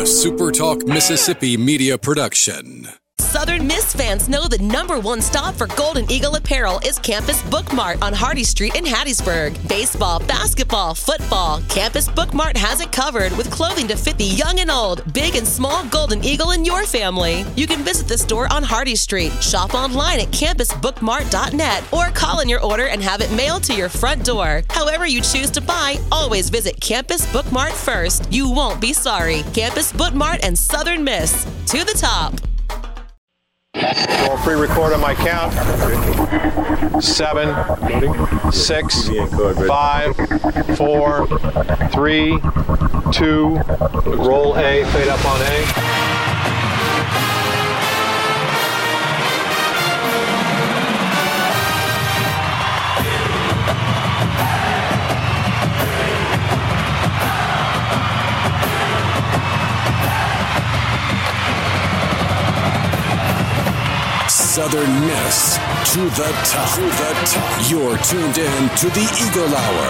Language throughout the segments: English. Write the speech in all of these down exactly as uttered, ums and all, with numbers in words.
a SuperTalk Mississippi media production. Southern Miss fans know the number one stop for Golden Eagle apparel is Campus Book Mart on Hardy Street in Hattiesburg. Baseball, basketball, football, Campus Book Mart has it covered with clothing to fit the young and old, big and small Golden Eagle in your family. You can visit the store on Hardy Street, shop online at campus book mart dot net, or call in your order and have it mailed to your front door. However you choose to buy, always visit Campus Book Mart first. You won't be sorry. Campus Book Mart and Southern Miss. To the top. I'll pre-record on my count. Seven, six, five, four, three, two, roll A, fade up on A. Southern Miss to the top. To the top. You're tuned in to the Eagle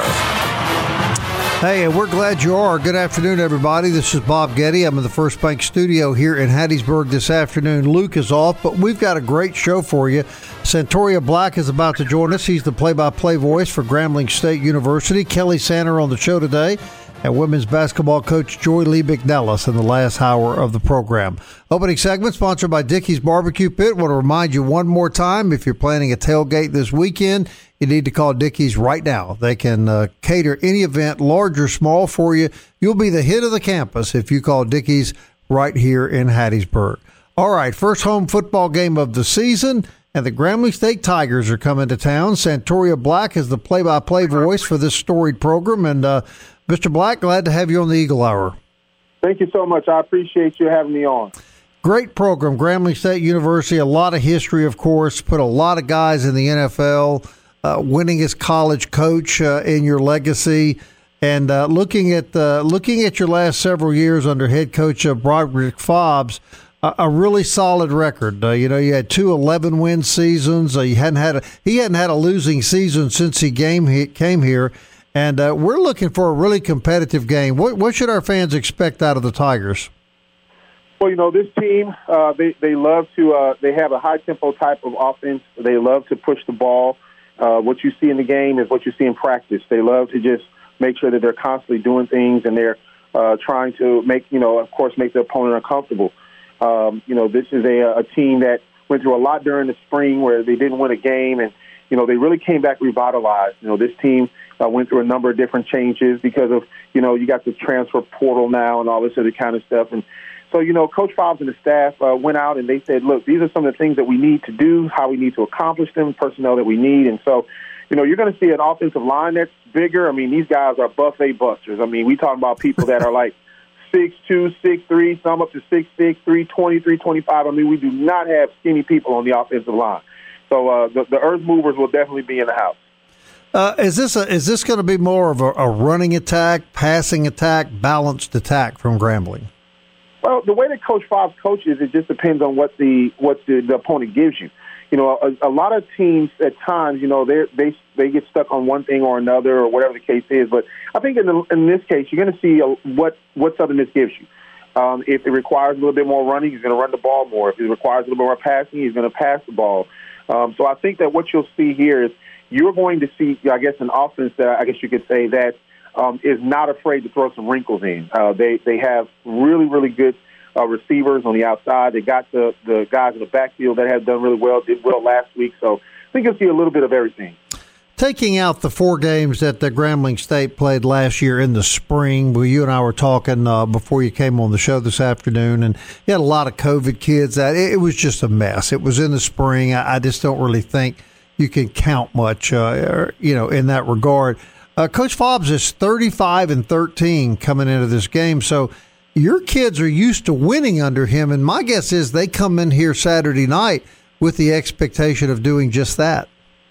Hour. Hey, and we're glad you are. Good afternoon, everybody. This is Bob Getty. I'm in the First Bank studio here in Hattiesburg this afternoon. Luke is off, but we've got a great show for you. Santoria Black is about to join us. He's the play-by-play voice for Grambling State University. Kelly Sanner on the show today. And women's basketball coach Joy Lee McNellis in the last hour of the program. Opening segment sponsored by Dickey's Barbecue Pit. Want to remind you one more time, if you're planning a tailgate this weekend, you need to call Dickey's right now. They can uh, cater any event, large or small, for you. You'll be the hit of the campus if you call Dickey's right here in Hattiesburg. All right, first home football game of the season, and the Grambling State Tigers are coming to town. Santoria Black is the play-by-play voice for this storied program, and uh, Mister Black, glad to have you on the Eagle Hour. Thank you so much. I appreciate you having me on. Great program. Grambling State University, a lot of history, of course, put a lot of guys in the N F L, uh, winning as college coach uh, in your legacy, and uh, looking at uh, looking at your last several years under head coach uh, Broderick Fobbs, uh, a really solid record. Uh, you know, you had two eleven-win seasons. Uh, you hadn't had a, he hadn't had a losing season since he game he came here. And uh, we're looking for a really competitive game. What, what should our fans expect out of the Tigers? Well, you know, this team, uh, they, they love to uh, – they have a high-tempo type of offense. They love to push the ball. Uh, what you see in the game is what you see in practice. They love to just make sure that they're constantly doing things, and they're uh, trying to make, you know, of course, make the opponent uncomfortable. Um, you know, this is a, a team that went through a lot during the spring where they didn't win a game, and, you know, they really came back revitalized. You know, this team – Uh, went through a number of different changes because of, you know, you got the transfer portal now and all this other kind of stuff. And so, you know, Coach Fobbs and the staff uh, went out and they said, look, these are some of the things that we need to do, how we need to accomplish them, personnel that we need. And so, you know, you're going to see an offensive line that's bigger. I mean, these guys are buffet busters. I mean, we talk about people that are like six two, six three, some up to six six, three twenty, three twenty-five. I mean, we do not have skinny people on the offensive line. So uh, the, the earth movers will definitely be in the house. Uh, is this a, is this going to be more of a, a running attack, passing attack, balanced attack from Grambling? Well, the way that Coach Fobbs coaches, it just depends on what the what the, the opponent gives you. You know, a, a lot of teams at times, you know, they they they get stuck on one thing or another or whatever the case is. But I think in the, in this case, you're going to see a, what what Southern Miss gives you. Um, if it requires a little bit more running, he's going to run the ball more. If it requires a little bit more passing, he's going to pass the ball. Um, so I think that what you'll see here is, you're going to see, I guess, an offense that I guess you could say that um, is not afraid to throw some wrinkles in. Uh, they they have really, really good uh, receivers on the outside. They got the, the guys in the backfield that have done really well, did well last week. So I think you'll see a little bit of everything. Taking out the four games that the Grambling State played last year in the spring, well, you and I were talking uh, before you came on the show this afternoon, and you had a lot of COVID kids. That it, it was just a mess. It was in the spring. I, I just don't really think you can count much, uh, you know, in that regard. Uh, Coach Fobbs is thirty-five and thirteen coming into this game, so your kids are used to winning under him, and my guess is they come in here Saturday night with the expectation of doing just that.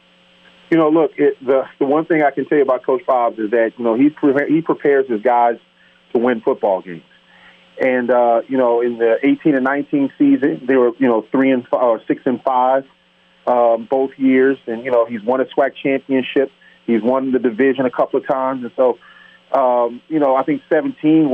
You know, look, it, the the one thing I can tell you about Coach Fobbs is that, you know, he pre- he prepares his guys to win football games. And uh, you know, in the eighteen and nineteen season, they were, you know, three and five, or six and five. Um, both years, and you know he's won a SWAC championship. He's won the division a couple of times, and so um, you know I think seventeen was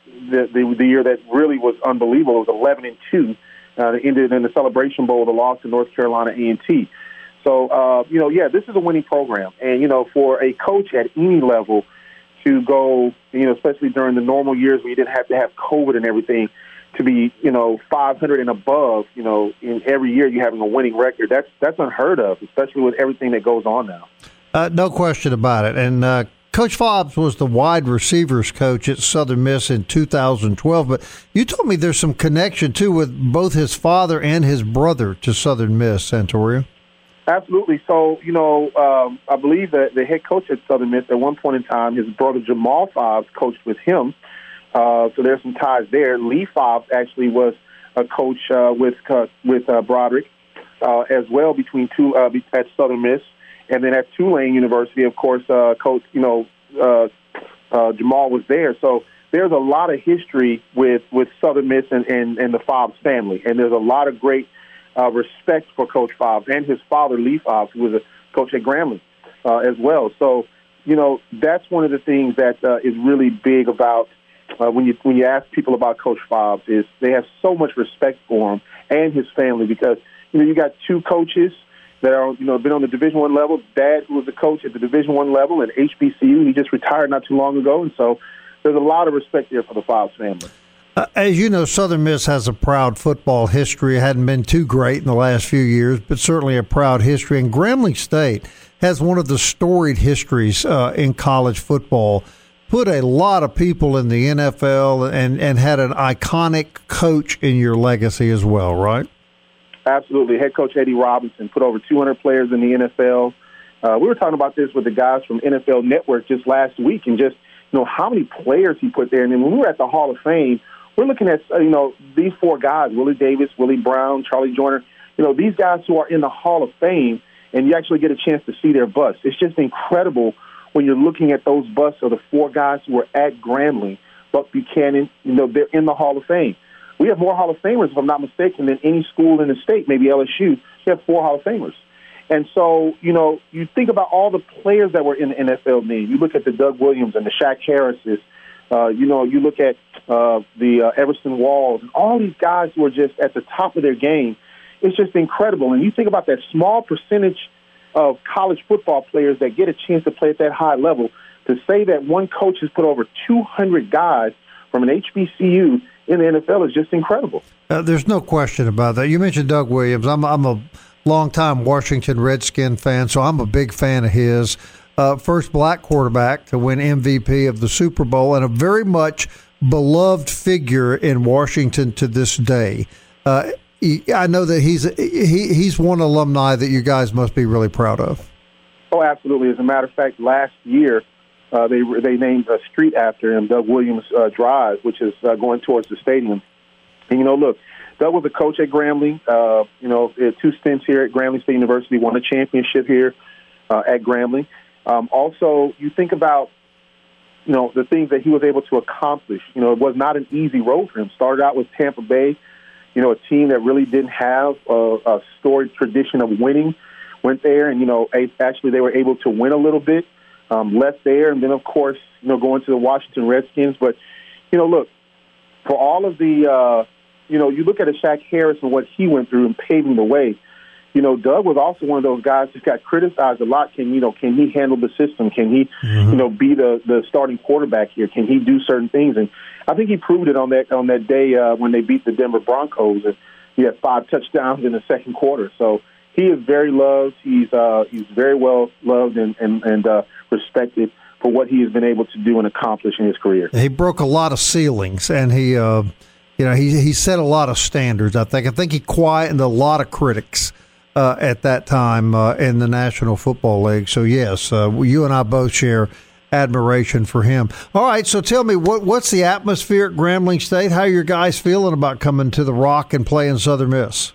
the, the the year that really was unbelievable. It was eleven and two. Uh, it ended in the Celebration Bowl, the loss to North Carolina A and T. So, uh, you know, yeah, this is a winning program. And, you know, for a coach at any level to go, you know, especially during the normal years where you didn't have to have COVID and everything, to be, you know, five hundred and above, you know, in every year you having a winning record, that's that's unheard of, especially with everything that goes on now. Uh, no question about it. And uh, Coach Fobbs was the wide receivers coach at Southern Miss in two thousand twelve, but you told me there's some connection, too, with both his father and his brother to Southern Miss, Santorio. Absolutely. So, you know, um, I believe that the head coach at Southern Miss at one point in time, his brother Jamal Fobbs coached with him. Uh, so there's some ties there. Lee Fobbs actually was a coach uh, with uh, with uh, Broderick uh, as well between two uh, at Southern Miss, and then at Tulane University, of course, uh, coach you know uh, uh, Jamal was there. So there's a lot of history with, with Southern Miss and, and, and the Fobbs family, and there's a lot of great uh, respect for Coach Fobbs and his father Lee Fobbs, who was a coach at Grambling uh, as well. So you know that's one of the things that uh, is really big about. Uh, when you when you ask people about Coach Fobbs, is they have so much respect for him and his family, because you know you got two coaches that are you know been on the Division One level. Dad, who was a coach at the Division One level at H B C U, he just retired not too long ago, and so there's a lot of respect there for the Fobbs family. Uh, as you know, Southern Miss has a proud football history. It hadn't been too great in the last few years, but certainly a proud history. And Grambling State has one of the storied histories uh, in college football. Put a lot of people in the N F L and, and had an iconic coach in your legacy as well, right? Absolutely. Head coach Eddie Robinson put over two hundred players in the N F L. Uh, we were talking about this with the guys from N F L Network just last week, and just, you know, how many players he put there. And then when we were at the Hall of Fame, we're looking at, uh, you know, these four guys, Willie Davis, Willie Brown, Charlie Joyner, you know, these guys who are in the Hall of Fame, and you actually get a chance to see their busts. It's just incredible when you're looking at those busts of the four guys who were at Grambling. Buck Buchanan, you know, they're in the Hall of Fame. We have more Hall of Famers, if I'm not mistaken, than any school in the state, maybe L S U. We have four Hall of Famers. And so, you know, you think about all the players that were in the N F L name. You look at the Doug Williams and the Shaq Harrises. Uh, you know, you look at uh, the uh, Everson Walls, and all these guys who are just at the top of their game. It's just incredible. And you think about that small percentage of college football players that get a chance to play at that high level, to say that one coach has put over two hundred guys from an H B C U in the N F L is just incredible. Uh, there's no question about that. You mentioned Doug Williams. I'm, I'm a longtime Washington Redskin fan, so I'm a big fan of his. Uh, first black quarterback to win M V P of the Super Bowl, and a very much beloved figure in Washington to this day. Uh, I know that he's he, he's one alumni that you guys must be really proud of. Oh, absolutely. As a matter of fact, last year uh, they they named a street after him, Doug Williams uh, Drive, which is uh, going towards the stadium. And, you know, look, Doug was a coach at Grambling. Uh, you know, two stints here at Grambling State University, won a championship here uh, at Grambling. Um, also, you think about, you know, the things that he was able to accomplish. You know, it was not an easy road for him. Started out with Tampa Bay, you know, a team that really didn't have a, a storied tradition of winning. Went there, and, you know, actually they were able to win a little bit, um, left there, and then, of course, you know, going to the Washington Redskins. But, you know, look, for all of the, uh, you know, you look at a Shaq Harris and what he went through and paving the way. You know, Doug was also one of those guys who got criticized a lot. Can, you know, can he handle the system? Can he, mm-hmm. you know, be the, the starting quarterback here? Can he do certain things? And I think he proved it on that on that day uh, when they beat the Denver Broncos. And he had five touchdowns in the second quarter. So he is very loved. He's uh, he's very well loved and and, and uh, respected for what he has been able to do and accomplish in his career. He broke a lot of ceilings, and he, uh, you know, he he set a lot of standards. I think. I think he quietened a lot of critics Uh, at that time uh, in the National Football League. So, yes, uh, you and I both share admiration for him. All right, so tell me, what what's the atmosphere at Grambling State? How are your guys feeling about coming to the Rock and playing Southern Miss?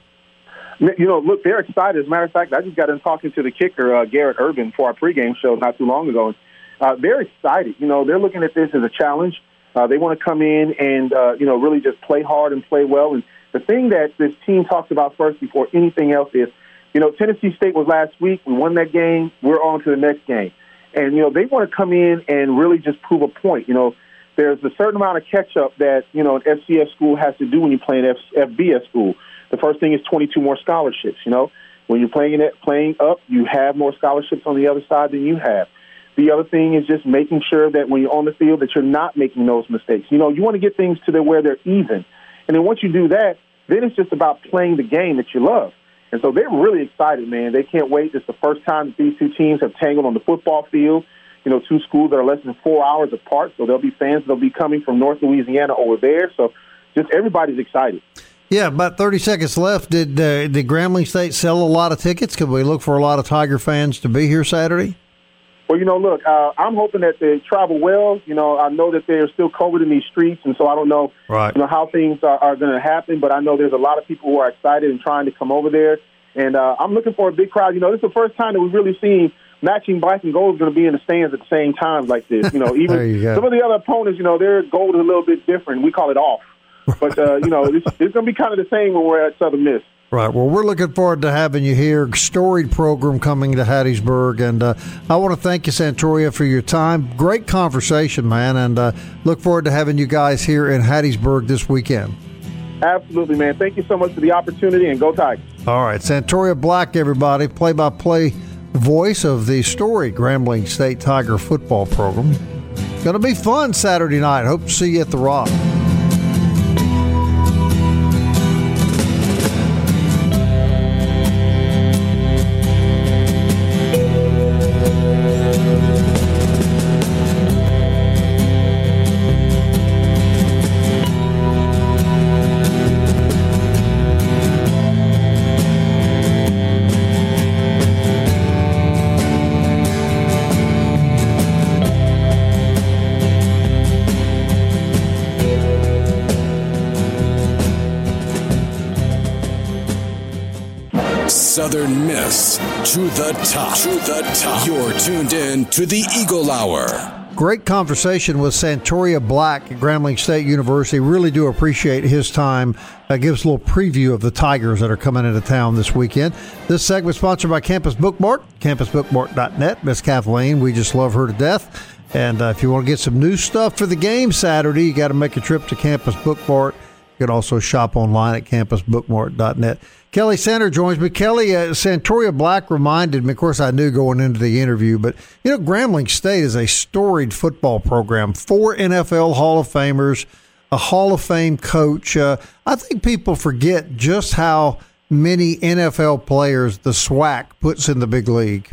You know, look, they're excited. As a matter of fact, I just got in talking to the kicker, uh, Garrett Urban, for our pregame show not too long ago. Uh, they're excited. You know, they're looking at this as a challenge. Uh, they want to come in and, uh, you know, really just play hard and play well. And the thing that this team talks about first before anything else is, you know, Tennessee State was last week. We won that game. We're on to the next game. And, you know, they want to come in and really just prove a point. You know, there's a certain amount of catch-up that, you know, an F C S school has to do when you play an F- FBS school. The first thing is twenty-two more scholarships, you know. When you're playing it, playing up, you have more scholarships on the other side than you have. The other thing is just making sure that when you're on the field that you're not making those mistakes. You know, you want to get things to the, where they're even. And then once you do that, then it's just about playing the game that you love. And so they're really excited, man. They can't wait. It's the first time that these two teams have tangled on the football field. You know, two schools that are less than four hours apart. So there'll be fans that'll be coming from North Louisiana over there. So just everybody's excited. Yeah, about thirty seconds left. Did uh, did Grambling State sell a lot of tickets? Could we look for a lot of Tiger fans to be here Saturday? Well, you know, look, uh, I'm hoping that they travel well. You know, I know that there's still COVID in these streets, and so I don't know, right. you know how things are, are going to happen. But I know there's a lot of people who are excited and trying to come over there. And uh, I'm looking for a big crowd. You know, this is the first time that we've really seen matching black and gold is going to be in the stands at the same time like this. You know, even you some of the other opponents, you know, their gold is a little bit different. We call it off. But, uh, you know, it's, it's going to be kind of the same when we're at Southern Miss. Right. Well, we're looking forward to having you here. Storied program coming to Hattiesburg. And uh, I want to thank you, Santoria, for your time. Great conversation, man. And uh, look forward to having you guys here in Hattiesburg this weekend. Absolutely, man. Thank you so much for the opportunity, and go Tigers. All right. Santoria Black, everybody, play-by-play voice of the storied Grambling State Tiger football program. It's going to be fun Saturday night. Hope to see you at the Rock. Southern Miss to the top. To the top. You're tuned in to the Eagle Hour. Great conversation with Santoria Black at Grambling State University. Really do appreciate his time. Uh, gives a little preview of the Tigers that are coming into town this weekend. This segment is sponsored by Campus Bookmart, campus bookmart dot net. Miss Kathleen, we just love her to death. And uh, if you want to get some new stuff for the game Saturday, you got to make a trip to Campus Bookmart. You can also shop online at campus bookmart dot net. Kelly Sander joins me. Kelly, uh, Santoria Black reminded me, of course I knew going into the interview, but, you know, Grambling State is a storied football program. Four N F L Hall of Famers, a Hall of Fame coach. Uh, I think people forget just how many N F L players the SWAC puts in the big league.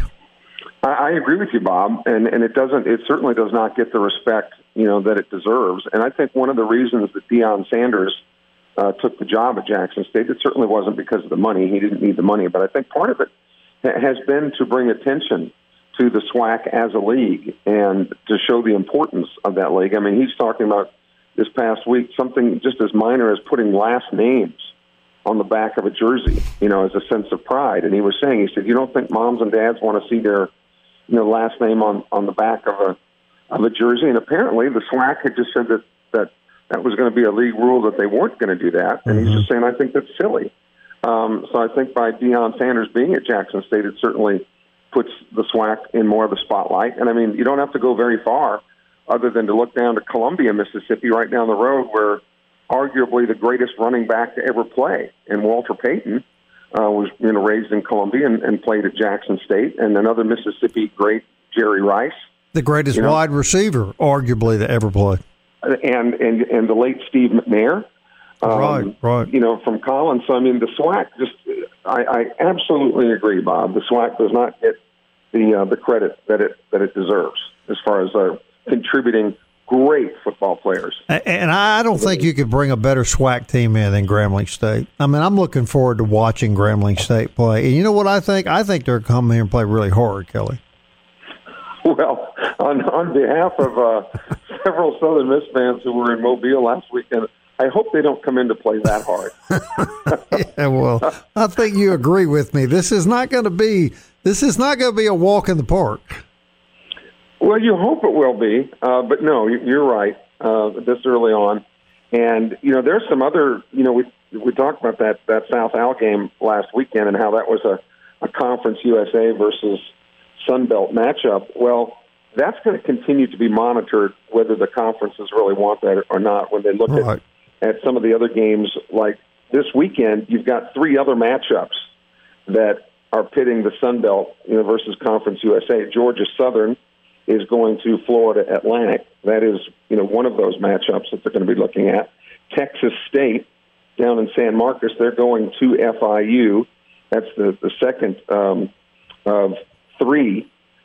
I, I agree with you, Bob, and, and it doesn't. It certainly does not get the respect, you know, that it deserves. And I think one of the reasons that Deion Sanders Uh, took the job at Jackson State, it certainly wasn't because of the money. He didn't need the money. But I think part of it has been to bring attention to the SWAC as a league and to show the importance of that league. I mean, he's talking about this past week something just as minor as putting last names on the back of a jersey, you know, as a sense of pride. And he was saying, he said, you don't think moms and dads want to see their, you know, last name on, on the back of a of a jersey? And apparently the SWAC had just said that that that was going to be a league rule that they weren't going to do that. And mm-hmm. he's just saying, I think that's silly. Um, so I think by Deion Sanders being at Jackson State, it certainly puts the SWAC in more of the spotlight. And, I mean, you don't have to go very far other than to look down to Columbia, Mississippi, right down the road, where arguably the greatest running back to ever play, and Walter Payton, uh, was you know, raised in Columbia and, and played at Jackson State, and another Mississippi great, Jerry Rice. The greatest you know, wide receiver, arguably, to ever play. And, and and the late Steve McNair, um, right, right. You know, from Collins. So I mean, the SWAC just, I, I absolutely agree, Bob. The SWAC does not get the uh, the credit that it that it deserves as far as uh, contributing great football players. And I don't think you could bring a better SWAC team in than Grambling State. I mean, I'm looking forward to watching Grambling State play. And you know what I think? I think they're coming here and play really hard, Kelly. Well, on on behalf of uh, several Southern Miss fans who were in Mobile last weekend, I hope they don't come in to play that hard. Yeah, well, I think you agree with me. This is not going to be this is not going to be a walk in the park. Well, you hope it will be, uh, but no, you're right. Uh, this early on, and you know, there's some other. You know, we we talked about that that South Al game last weekend and how that was a, a Conference U S A versus Sun Belt matchup. Well, that's going to continue to be monitored, whether the conferences really want that or not. When they look right. at, at some of the other games, like this weekend, you've got three other matchups that are pitting the Sun Belt, you know, versus Conference U S A. Georgia Southern is going to Florida Atlantic. That is, you know, one of those matchups that they're going to be looking at. Texas State down in San Marcos, they're going to F I U. That's the, the second um, of three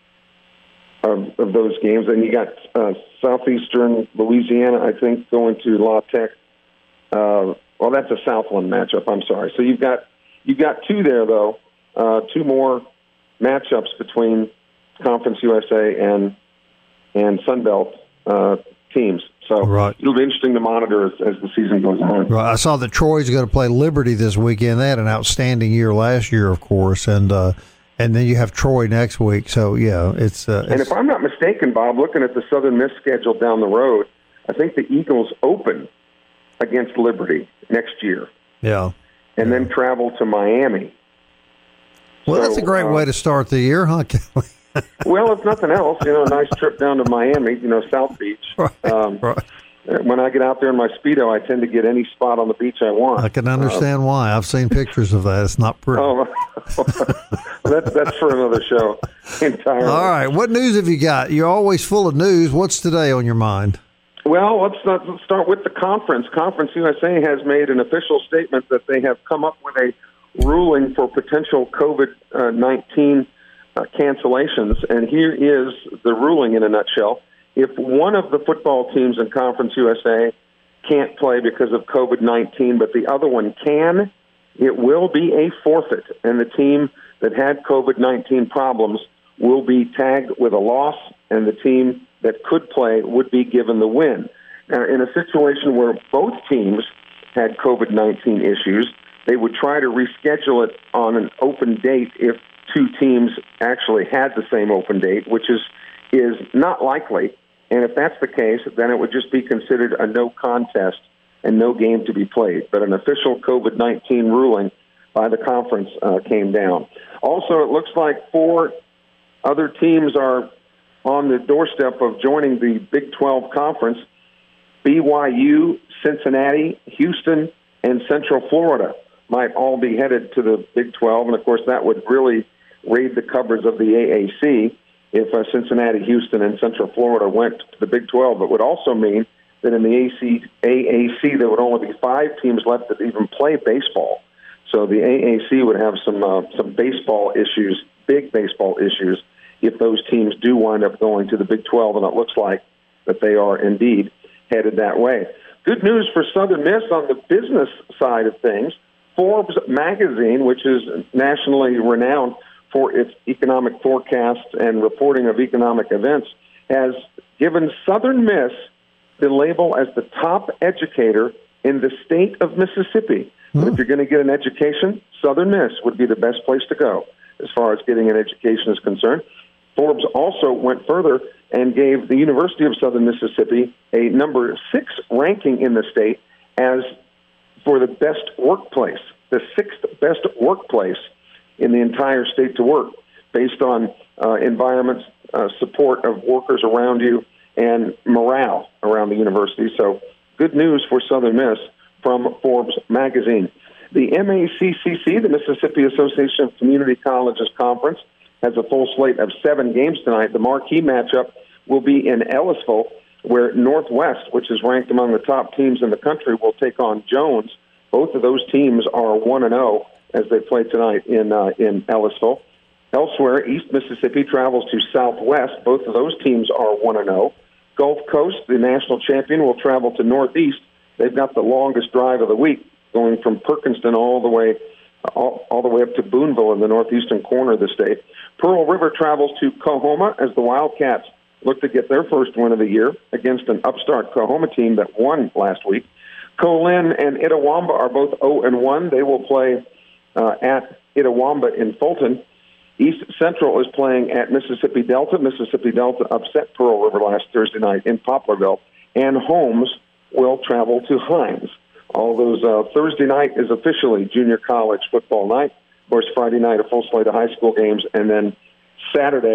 of, of those games. And you got uh, Southeastern Louisiana, I think, going to La Tech. Uh, well, that's a Southland matchup. I'm sorry. So you've got you've got two there, though. Uh, two more matchups between Conference U S A and and Sun Belt uh, teams. So right. it'll be interesting to monitor as, as the season goes on. Right. I saw that Troy's going to play Liberty this weekend. They had an outstanding year last year, of course, and uh, and then you have Troy next week. So yeah, it's, uh, it's. And if I'm not mistaken, Bob, looking at the Southern Miss schedule down the road, I think the Eagles open against Liberty next year. Yeah. And yeah. then travel to Miami. Well, so, that's a great uh, way to start the year, huh, Kelly? Well, if nothing else, you know, a nice trip down to Miami, you know, South Beach. Right, um, right. When I get out there in my Speedo, I tend to get any spot on the beach I want. I can understand um, why. I've seen pictures of that. It's not pretty. Oh, that's, that's for another show entirely. All right. What news have you got? You're always full of news. What's today on your mind? Well, let's, not, let's start with the conference. Conference U S A has made an official statement that they have come up with a ruling for potential COVID nineteen uh, cancellations. And here is the ruling in a nutshell. If one of the football teams in Conference U S A can't play because of COVID nineteen, but the other one can, it will be a forfeit. And the team that had COVID nineteen problems will be tagged with a loss, and the team that could play would be given the win. Now, in a situation where both teams had COVID nineteen issues, they would try to reschedule it on an open date if two teams actually had the same open date, which is is not likely. And if that's the case, then it would just be considered a no contest and no game to be played. But an official COVID nineteen ruling by the conference uh, came down. Also, it looks like four other teams are on the doorstep of joining the Big twelve Conference: B Y U, Cincinnati, Houston, and Central Florida might all be headed to the Big twelve. And, of course, that would really raid the covers of the A A C if uh, Cincinnati, Houston, and Central Florida went to the Big twelve. It would also mean that in the A A C there would only be five teams left that even play baseball. So the A A C would have some uh, some baseball issues, big baseball issues, if those teams do wind up going to the Big twelve, and it looks like that they are indeed headed that way. Good news for Southern Miss on the business side of things. Forbes magazine, which is nationally renowned for its economic forecasts and reporting of economic events, has given Southern Miss the label as the top educator in the state of Mississippi. Mm. If you're going to get an education, Southern Miss would be the best place to go as far as getting an education is concerned. Forbes also went further and gave the University of Southern Mississippi a number six ranking in the state as for the best workplace, the sixth best workplace in the entire state to work, based on uh, environment, uh, support of workers around you, and morale around the university. So good news for Southern Miss from Forbes magazine. The M A C C C, the Mississippi Association of Community Colleges Conference, has a full slate of seven games tonight. The marquee matchup will be in Ellisville, where Northwest, which is ranked among the top teams in the country, will take on Jones. Both of those teams are one and oh as they play tonight in uh, in Ellisville. Elsewhere, East Mississippi travels to Southwest. Both of those teams are one and oh. Gulf Coast, the national champion, will travel to Northeast. They've got the longest drive of the week, going from Perkinston all the way all, all the way up to Boonville in the northeastern corner of the state. Pearl River travels to Coahoma as the Wildcats look to get their first win of the year against an upstart Coahoma team that won last week. Colin and Itawamba are both oh and one. They will play uh, at Itawamba in Fulton. East Central is playing at Mississippi Delta. Mississippi Delta upset Pearl River last Thursday night in Poplarville. And Holmes will travel to Hines. All those uh, Thursday night is officially junior college football night. Of course, Friday night, a full slate of high school games. And then Saturday,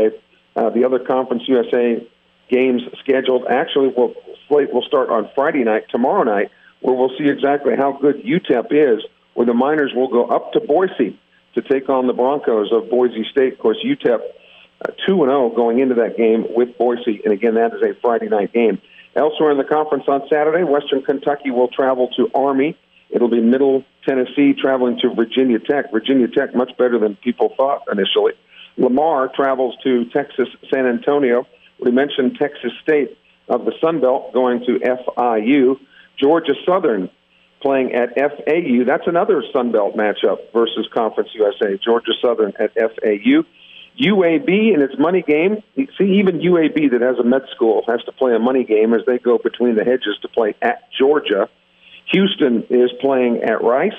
Uh, the other Conference U S A games scheduled actually will slate will start on Friday night, tomorrow night, where we'll see exactly how good U T E P is, where the Miners will go up to Boise to take on the Broncos of Boise State. Of course, U T E P uh, two and oh going into that game with Boise, and again, that is a Friday night game. Elsewhere in the conference on Saturday, Western Kentucky will travel to Army. It'll be Middle Tennessee traveling to Virginia Tech. Virginia Tech, much better than people thought initially. Lamar travels to Texas San Antonio. We mentioned Texas State of the Sun Belt going to F I U. Georgia Southern playing at F A U. That's another Sun Belt matchup versus Conference U S A. Georgia Southern at F A U. U A B in its money game. See, even U A B that has a med school has to play a money game as they go between the hedges to play at Georgia. Houston is playing at Rice.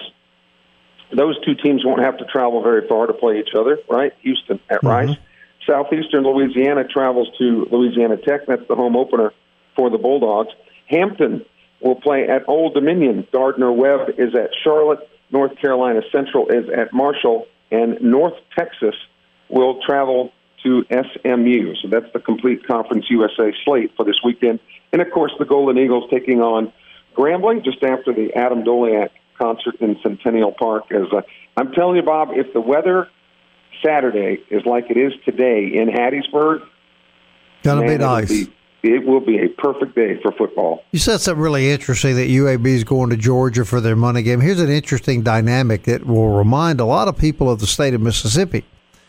Those two teams won't have to travel very far to play each other, right? Houston at mm-hmm. Rice. Southeastern Louisiana travels to Louisiana Tech. That's the home opener for the Bulldogs. Hampton will play at Old Dominion. Gardner-Webb is at Charlotte. North Carolina Central is at Marshall. And North Texas will travel to S M U. So that's the complete Conference U S A slate for this weekend. And, of course, the Golden Eagles taking on Grambling just after the Adam Doliak concert in Centennial Park. As uh, I'm telling you, Bob, if the weather Saturday is like it is today in Hattiesburg, gonna be nice. Be, it will be a perfect day for football. You said something really interesting that U A B is going to Georgia for their money game. Here's an interesting dynamic that will remind a lot of people of the state of Mississippi.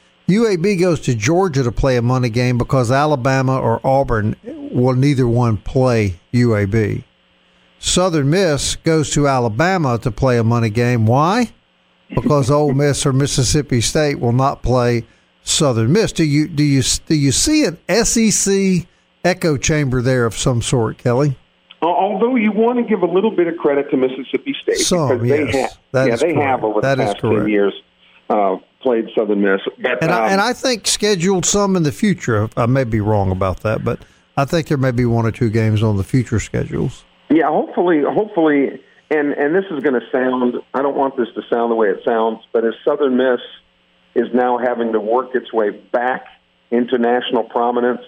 U A B goes to Georgia to play a money game because Alabama or Auburn will neither one play U A B. Southern Miss goes to Alabama to play a money game. Why? Because Ole Miss or Mississippi State will not play Southern Miss. Do you do you do you see an S E C echo chamber there of some sort, Kelly? Although you want to give a little bit of credit to Mississippi State some, because yes. they have, that yeah, they correct. have over that the past ten years uh, played Southern Miss. But, and, um, I, and I think scheduled some in the future. I may be wrong about that, but I think there may be one or two games on the future schedules. Yeah, hopefully, hopefully, and, and this is going to sound, I don't want this to sound the way it sounds, but as Southern Miss is now having to work its way back into national prominence,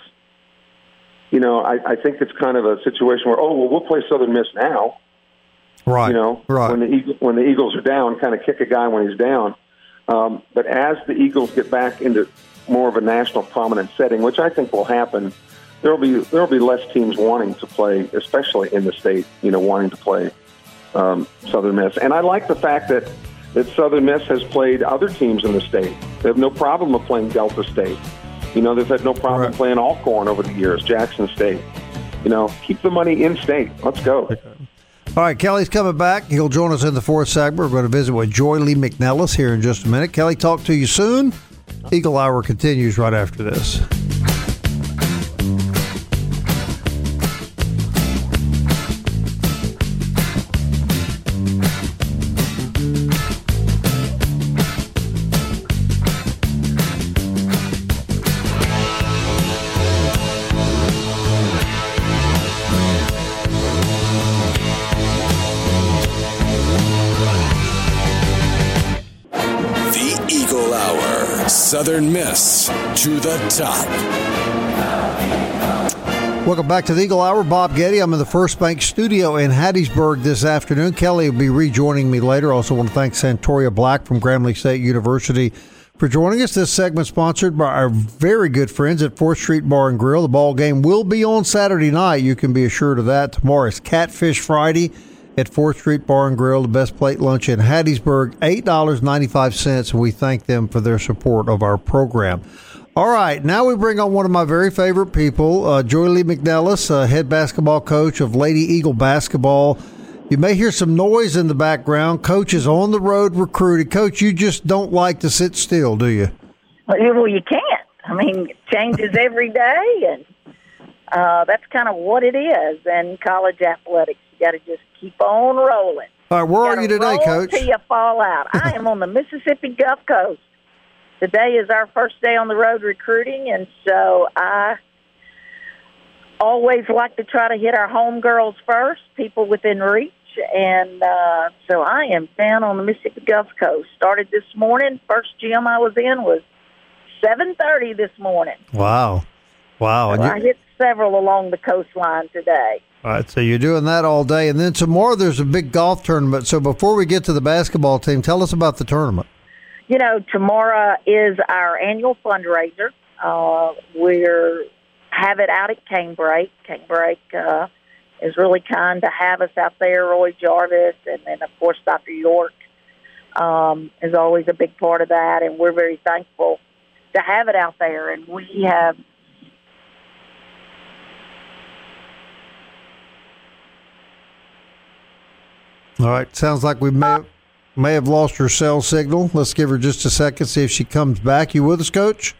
you know, I, I think it's kind of a situation where, oh, well, we'll play Southern Miss now. Right, You know, right. when the Eagles, when the Eagles are down, kind of kick a guy when he's down. Um, but as the Eagles get back into more of a national prominent setting, which I think will happen, There'll be there'll be less teams wanting to play, especially in the state, you know, wanting to play um, Southern Miss. And I like the fact that, that Southern Miss has played other teams in the state. They have no problem of playing Delta State. You know, they've had no problem right. playing Alcorn over the years, Jackson State. You know, keep the money in state. Let's go. Okay. All right, Kelly's coming back. He'll join us in the fourth segment. We're going to visit with Joy Lee McNellis here in just a minute. Kelly, talk to you soon. Eagle Hour continues right after this. Southern Miss to the top. Welcome back to the Eagle Hour. Bob Getty. I'm in the First Bank studio in Hattiesburg this afternoon. Kelly will be rejoining me later. Also want to thank Santoria Black from Grambling State University for joining us. This segment sponsored by our very good friends at fourth Street Bar and Grill. The ball game will be on Saturday night. You can be assured of that. Tomorrow is Catfish Friday at fourth Street Bar and Grill, the best plate lunch in Hattiesburg, eight dollars and ninety-five cents, and we thank them for their support of our program. All right, now we bring on one of my very favorite people, uh, Joy Lee McNellis, uh, head basketball coach of Lady Eagle Basketball. You may hear some noise in the background. Coach is on the road recruiting. Coach, you just don't like to sit still, do you? Well, you can't. I mean, it changes every day, and uh, that's kind of what it is in college athletics. You got to just keep on rolling. All right, where are you today, roll Coach? Till you fall out. I am on the Mississippi Gulf Coast. Today is our first day on the road recruiting, and so I always like to try to hit our home girls first, people within reach. And uh, so I am down on the Mississippi Gulf Coast. Started this morning. First gym I was in was seven thirty this morning. Wow. Wow. So I hit several along the coastline today. All right, so you're doing that all day. And then tomorrow there's a big golf tournament. So before we get to the basketball team, tell us about the tournament. You know, tomorrow is our annual fundraiser. Uh, we're have it out at Canebrake. Canebrake uh, is really kind to have us out there, Roy Jarvis, and then, of course, Doctor York um, is always a big part of that, and we're very thankful to have it out there. And we have All right, sounds like we may have, may have lost her cell signal. Let's give her just a second, see if she comes back. You with us, Coach?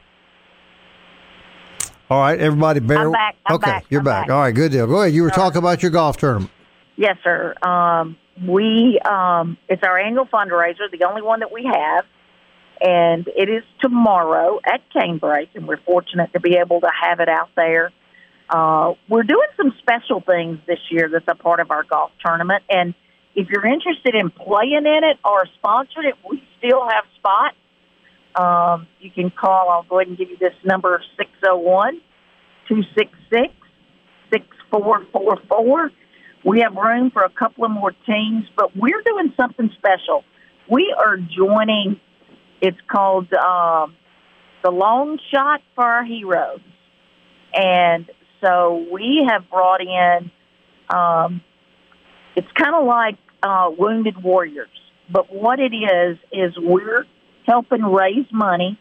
All right, everybody bear. I'm back. I'm okay, back. you're I'm back. back. All right, good deal. Go ahead. You were talking about your golf tournament. Yes, sir. Um, we um, it's our annual fundraiser, the only one that we have, and it is tomorrow at Canebrake, and we're fortunate to be able to have it out there. Uh, we're doing some special things this year that's a part of our golf tournament, and if you're interested in playing in it or sponsoring it, we still have spots. Um, you can call, I'll go ahead and give you this number, six oh one, two six six, six four four four. We have room for a couple of more teams, but we're doing something special. We are joining, it's called um, the Long Shot for Our Heroes. And so we have brought in, um, it's kind of like uh, Wounded Warriors. But what it is, is we're helping raise money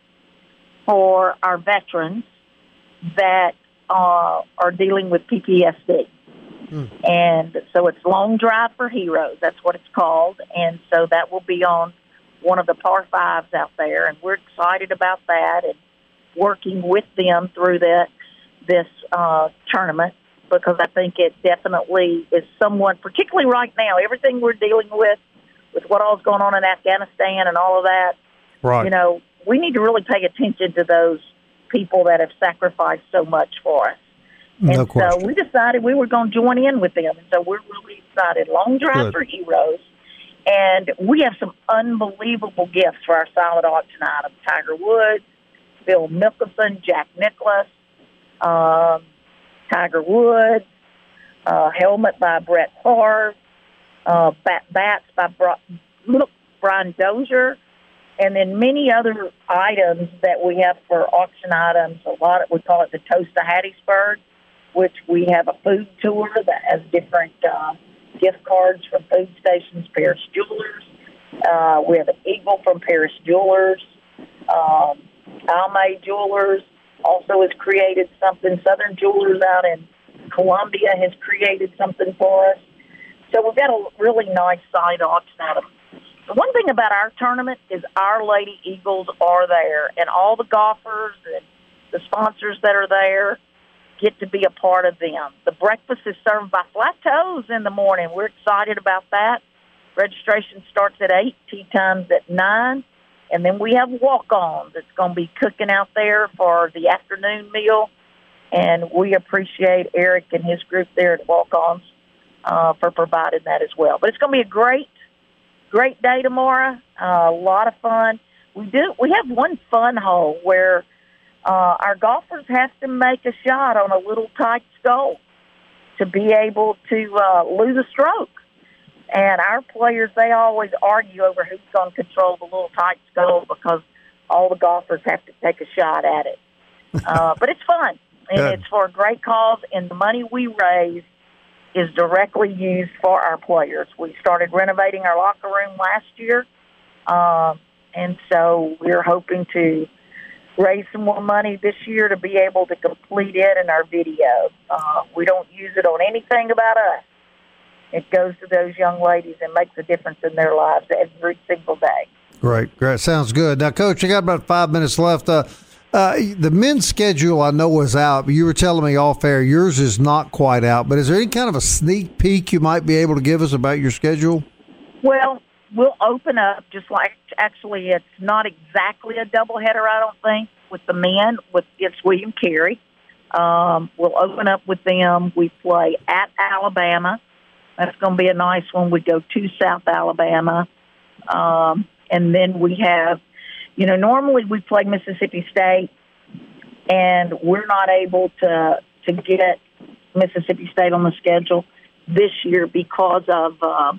for our veterans that uh, are dealing with P T S D. Hmm. And so it's Long Drive for Heroes. That's what it's called. And so that will be on one of the par fives out there. And we're excited about that and working with them through that, this uh, tournament, because I think it definitely is somewhat, particularly right now, everything we're dealing with, with what all's going on in Afghanistan and all of that, right. You know, we need to really pay attention to those people that have sacrificed so much for us. No and question. so we decided we were going to join in with them. And so we're really excited. Long Drive Good. for Heroes. And we have some unbelievable gifts for our silent auction items. Tiger Woods, Bill Mickelson, Jack Nicklaus, um, Tiger Woods, uh, helmet by Brett Favre, uh, bat, bats by Bra- Brian Dozier, and then many other items that we have for auction items. A lot of, we call it the Toast of Hattiesburg, which we have a food tour that has different uh, gift cards from food stations, Paris Jewelers. Uh, we have an Eagle from Paris Jewelers. Um, Almay Jewelers also has created something. Southern Jewelers out in Columbia has created something for us. So we've got a really nice side auction item. The one thing about our tournament is our Lady Eagles are there, and all the golfers and the sponsors that are there get to be a part of them. The breakfast is served by Flat Toes in the morning. We're excited about that. Registration starts at eight, tea time's at nine, and then we have walk-ons. It's going to be cooking out there for the afternoon meal, and we appreciate Eric and his group there at Walk-Ons uh, for providing that as well. But it's going to be a great, great day tomorrow. Uh, a lot of fun. We do. We have one fun hole where uh, our golfers have to make a shot on a little tight skull to be able to uh, lose a stroke. And our players, they always argue over who's going to control the little tight skull because all the golfers have to take a shot at it. Uh, but it's fun, and Good. It's for a great cause, and the money we raise is directly used for our players. We started renovating our locker room last year, um, and so we're hoping to raise some more money this year to be able to complete it in our video. Uh, we don't use it on anything about us. It goes to those young ladies and makes a difference in their lives every single day. Great, great. Sounds good. Now, Coach, you got about five minutes left. Uh, uh, the men's schedule I know was out, but you were telling me off air yours is not quite out. But is there any kind of a sneak peek you might be able to give us about your schedule? Well, we'll open up just like, actually, it's not exactly a doubleheader, I don't think, with the men. With it's William Carey. Um, we'll open up with them. We play at Alabama. That's going to be a nice one. We go to South Alabama. Um, and then we have you know, normally we play Mississippi State, and we're not able to to get Mississippi State on the schedule this year because of uh,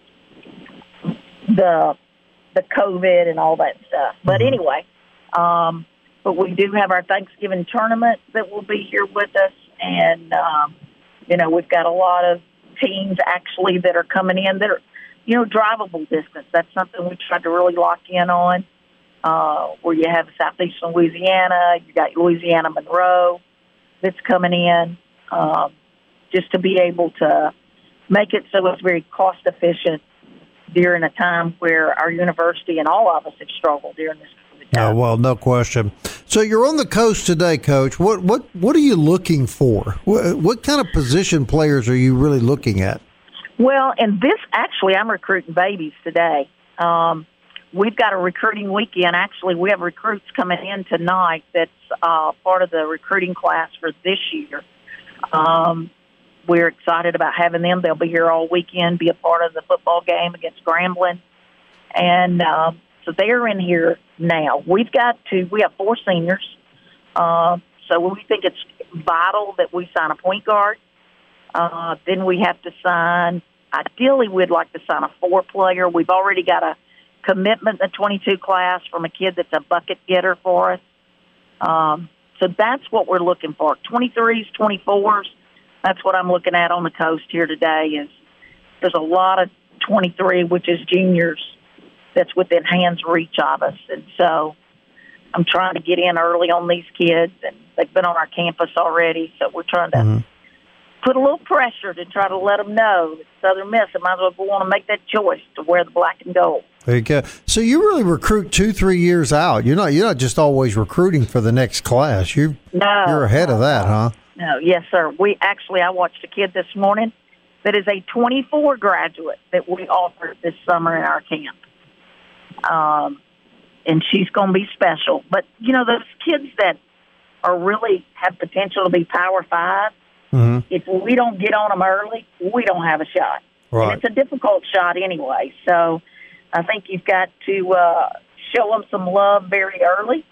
the the COVID and all that stuff. But Mm-hmm. anyway, um, but we do have our Thanksgiving tournament that will be here with us, and um, you know, we've got a lot of teams actually that are coming in that are, you know, drivable distance. That's something we tried to really lock in on. Uh, where you have Southeastern Louisiana, you got Louisiana Monroe that's coming in, um, just to be able to make it so it's very cost efficient during a time where our university and all of us have struggled during this COVID time. Oh, well, no question. So you're on the coast today, Coach. What what what are you looking for? What, what kind of position players are you really looking at? Well, and this actually, I'm recruiting babies today. Um, we've got a recruiting weekend. Actually, we have recruits coming in tonight that's uh, part of the recruiting class for this year. Um, we're excited about having them. They'll be here all weekend, be a part of the football game against Grambling. And um, so they're in here now. We've got to, we have four seniors. Uh, so we think it's vital that we sign a point guard. Uh, then we have to sign, ideally we'd like to sign a four player. We've already got a commitment in the twenty-two class from a kid that's a bucket getter for us. Um, so that's what we're looking for. twenty-threes, twenty-fours, that's what I'm looking at on the coast here today. Is there's a lot of twenty-three, which is juniors, that's within hand's reach of us. And so I'm trying to get in early on these kids, and they've been on our campus already, so we're trying to mm-hmm. put a little pressure to try to let them know that Southern Miss, they might as well want to make that choice to wear the black and gold. There you go. So you really recruit two, three years out. You're not you're not just always recruiting for the next class. You no, you're ahead no, of that, no. huh? No, yes, sir. We actually, I watched a kid this morning that is a twenty-four graduate that we offered this summer in our camp. Um, and she's going to be special. But, you know, those kids that are really have potential to be Power Five, mm-hmm. if we don't get on them early, we don't have a shot. Right. And it's a difficult shot anyway. So I think you've got to uh, show them some love very early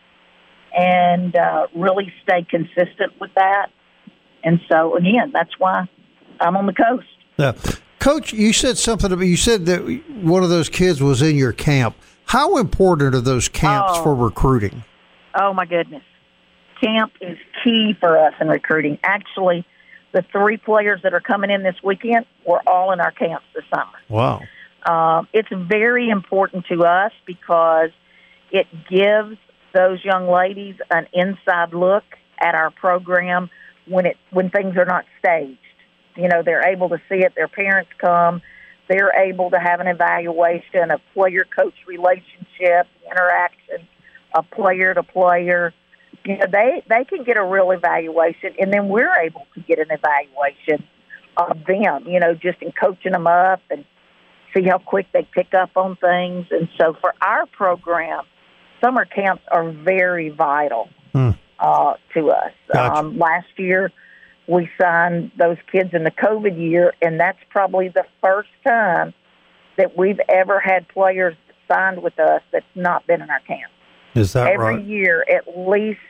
and uh, really stay consistent with that. And so, again, that's why I'm on the coast. Yeah. Coach, you said something about, you said that one of those kids was in your camp. How important are those camps oh. for recruiting? Oh, my goodness. Camp is key for us in recruiting. Actually, the three players that are coming in this weekend were all in our camps this summer. Wow. Um, it's very important to us because it gives those young ladies an inside look at our program when it when things are not staged. You know, they're able to see it. Their parents come. They're able to have an evaluation, a player-coach relationship, interaction, a player-to-player. You know, they, they can get a real evaluation, and then we're able to get an evaluation of them, you know, just in coaching them up and see how quick they pick up on things. And so for our program, summer camps are very vital hmm. uh, to us. Gotcha. Um, last year, we signed those kids in the COVID year, and that's probably the first time that we've ever had players signed with us that's not been in our camp. Is that Every right? year, at least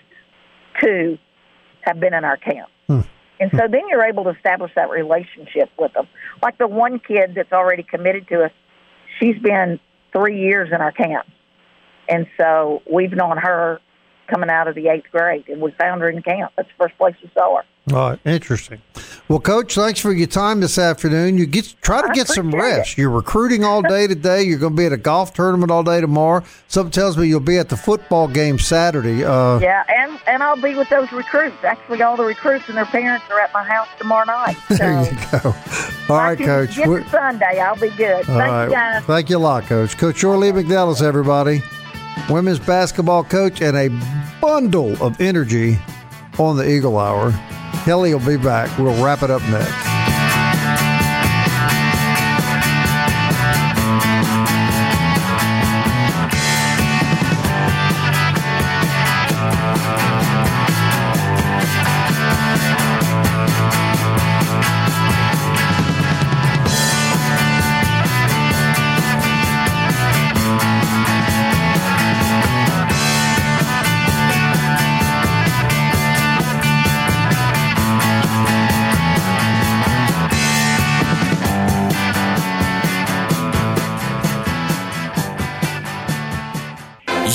two have been in our camp. Hmm. And so then you're able to establish that relationship with them. Like the one kid that's already committed to us, she's been three years in our camp. And so we've known her coming out of the eighth grade, and we found her in camp. That's the first place we saw her. All right, interesting. Well, Coach, thanks for your time this afternoon. You get try to I get some rest. It. You're recruiting all day today. You're going to be at a golf tournament all day tomorrow. Something tells me you'll be at the football game Saturday. Uh, yeah, and, and I'll be with those recruits. Actually, all the recruits and their parents are at my house tomorrow night. So there you go. All right, Coach. Get to Sunday, I'll be good. Thank right. you, guys. Thank you a lot, Coach. Coach Shirley McNellis, everybody. Women's basketball coach and a bundle of energy on the Eagle Hour. Kelly will be back. We'll wrap it up next.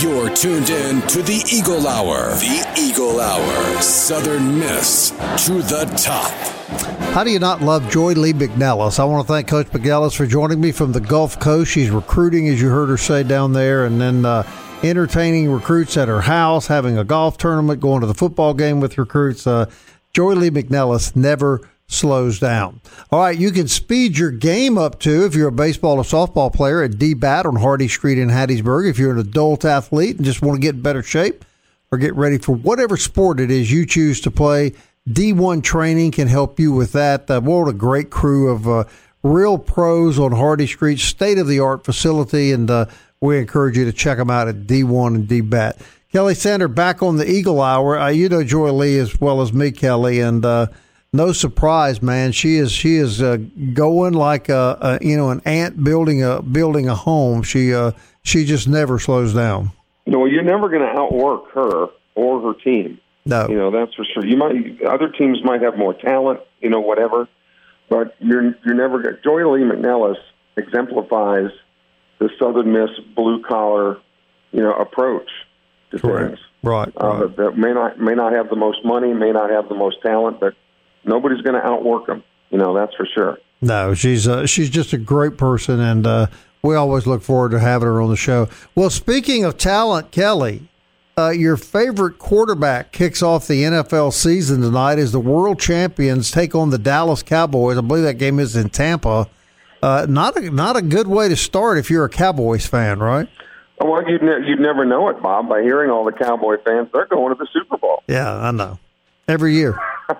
You're tuned in to the Eagle Hour. The Eagle Hour. Southern Miss to the top. How do you not love Joy Lee McNellis? I want to thank Coach McNellis for joining me from the Gulf Coast. She's recruiting, as you heard her say, down there, and then uh, entertaining recruits at her house, having a golf tournament, going to the football game with recruits. Uh, Joy Lee McNellis never slows down. All right, you can speed your game up to if you're a baseball or softball player at D B A T on Hardy Street in Hattiesburg. If you're an adult athlete and just want to get in better shape or get ready for whatever sport it is you choose to play, D one Training can help you with that. Uh, what a great crew of uh, real pros on Hardy Street, state-of-the-art facility, and uh, we encourage you to check them out at D one and D B A T. Kelly Sander back on the Eagle Hour. Uh, you know Joy Lee as well as me, Kelly, and uh, no surprise, man. She is she is uh, going like a, a you know an ant building a building a home. She uh, she just never slows down. No, you're never going to outwork her or her team. No, you know that's for sure. You might other teams might have more talent, you know, whatever, but you're you're never going. Joy Lee McNellis exemplifies the Southern Miss blue collar, you know, approach to Correct. things. Right, uh, right. That may not may not have the most money, may not have the most talent, but nobody's going to outwork them. You know, that's for sure. No, she's uh, she's just a great person, and uh, we always look forward to having her on the show. Well, speaking of talent, Kelly, uh, your favorite quarterback kicks off the N F L season tonight as the world champions take on the Dallas Cowboys. I believe that game is in Tampa. Uh, not a, not a good way to start if you're a Cowboys fan, right? Well, you'd, ne- you'd never know it, Bob, by hearing all the Cowboy fans. They're going to the Super Bowl. Yeah, I know. Every year.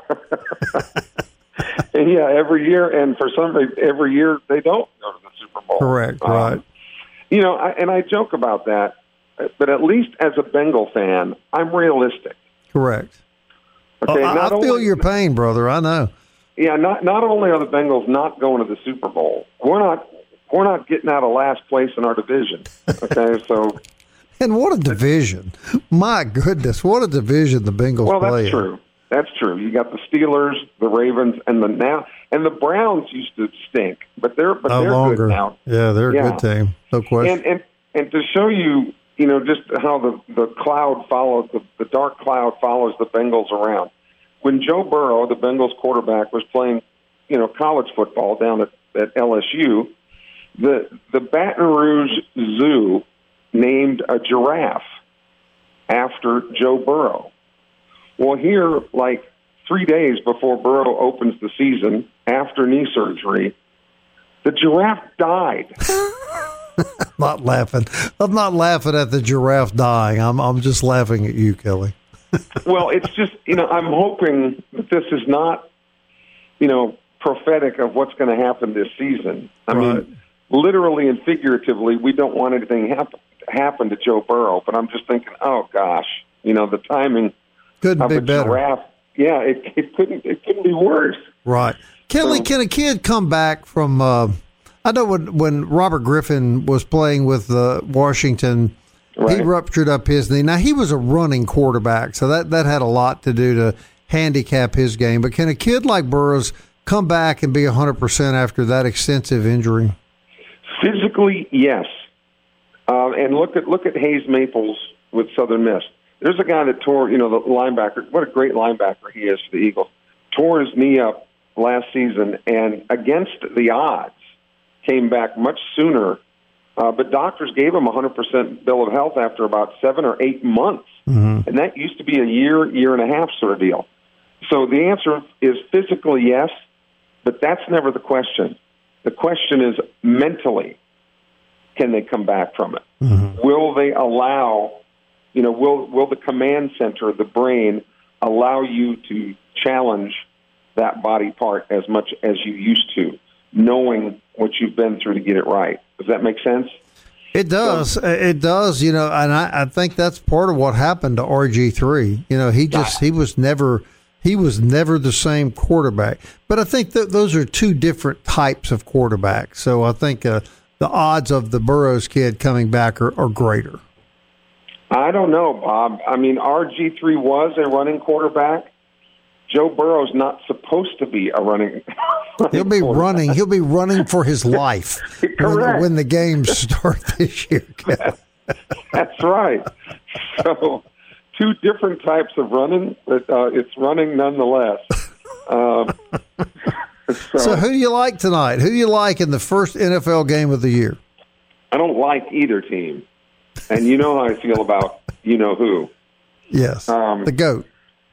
Yeah, every year, and for some reason, every year they don't go to the Super Bowl. Correct, um, right. You know, I, and I joke about that, but at least as a Bengal fan, I'm realistic. Correct. Okay, oh, I, not I feel only, your pain, brother. I know. Yeah, not not only are the Bengals not going to the Super Bowl, we're not we're not getting out of last place in our division. Okay, so. And what a division! My goodness, what a division the Bengals well, play. Well, that's in. true. That's true. You got the Steelers, the Ravens, and the now and the Browns used to stink, but they're but No they're longer. good now. Yeah, they're yeah. a good team. No question. And and and to show you, you know, just how the the cloud follows the the dark cloud follows the Bengals around. When Joe Burrow, the Bengals quarterback, was playing, you know, college football down at, at L S U, the the Baton Rouge Zoo named a giraffe after Joe Burrow. Well, here, like three days before Burrow opens the season, after knee surgery, the giraffe died. I'm not laughing. I'm not laughing at the giraffe dying. I'm I'm just laughing at you, Kelly. Well, it's just, you know, I'm hoping that this is not, you know, prophetic of what's going to happen this season. I right. mean, literally and figuratively, we don't want anything happen happen to Joe Burrow, but I'm just thinking, oh gosh, you know, the timing couldn't of be a better. Giraffe, yeah, it, it couldn't it couldn't be worse. Right, Kelly. So, can a kid come back from? Uh, I know when when Robert Griffin was playing with uh, Washington, right. he ruptured up his knee. Now he was a running quarterback, so that that had a lot to do to handicap his game. But can a kid like Burrows come back and be one hundred percent after that extensive injury? Physically, yes. Uh, and look at look at Hayes Maples with Southern Miss. There's a guy that tore, you know, the linebacker. What a great linebacker he is for the Eagles. Tore his knee up last season, and against the odds, came back much sooner. Uh, but doctors gave him a one hundred percent bill of health after about seven or eight months. Mm-hmm. And that used to be a year, year and a half sort of deal. So the answer is physically yes, but that's never the question. The question is mentally, can they come back from it? Mm-hmm. Will they allow, you know, will will the command center, the brain, allow you to challenge that body part as much as you used to, knowing what you've been through to get it right? Does that make sense? It does. So, it does, you know, and I, I think that's part of what happened to R G three. You know, he just, he was never, he was never the same quarterback. But I think that those are two different types of quarterbacks. So I think uh, the odds of the Burrows kid coming back are, are greater. I don't know, Bob. I mean, R G three was a running quarterback. Joe Burrow's not supposed to be a running. running He'll be running. He'll be running for his life when, when the games start this year. That's That's right. So, two different types of running, but uh, it's running nonetheless. Um, so, so, who do you like tonight? Who do you like in the first N F L game of the year? I don't like either team. And you know how I feel about you know who. Yes, um, the GOAT.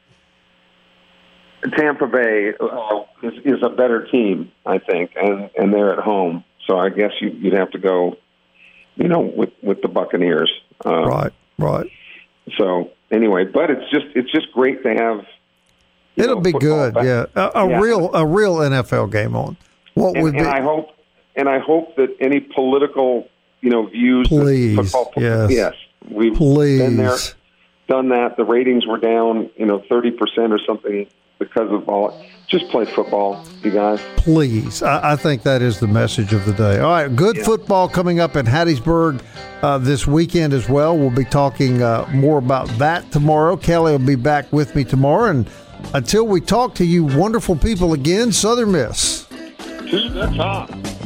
Tampa Bay uh, is, is a better team, I think, and, and they're at home. So I guess you, you'd have to go, you know, with, with the Buccaneers. Um, right, right. So anyway, but it's just it's just great to have. It'll know, be good, back. yeah. A, a yeah. real a real N F L game on. What and, would and be? I hope and I hope that any political, you know, views. Please, football, yes, yes, we've Please. been there, done that. The ratings were down, you know, thirty percent or something. Because of all, just play football, you guys. Please. I, I think that is the message of the day. All right, good yeah. football coming up in Hattiesburg uh, this weekend as well. We'll be talking uh, more about that tomorrow. Kelly will be back with me tomorrow. And until we talk to you wonderful people again, Southern Miss. To the top.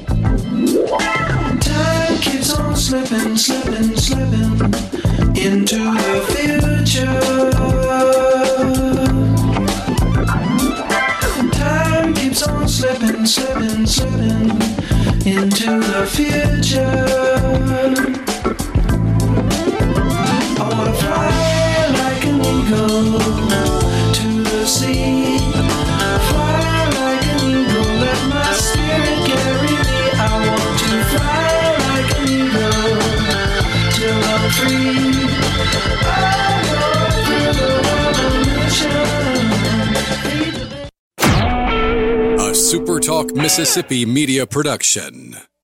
Time keeps on slipping, slipping, slipping into the future. Time keeps on slipping, slipping, slipping into the future. I wanna fly like an eagle to the sea. Fly like an eagle, let my spirit carry me. I want to fly like an eagle till I'm free. I go through the revolution. SuperTalk Mississippi Media Production.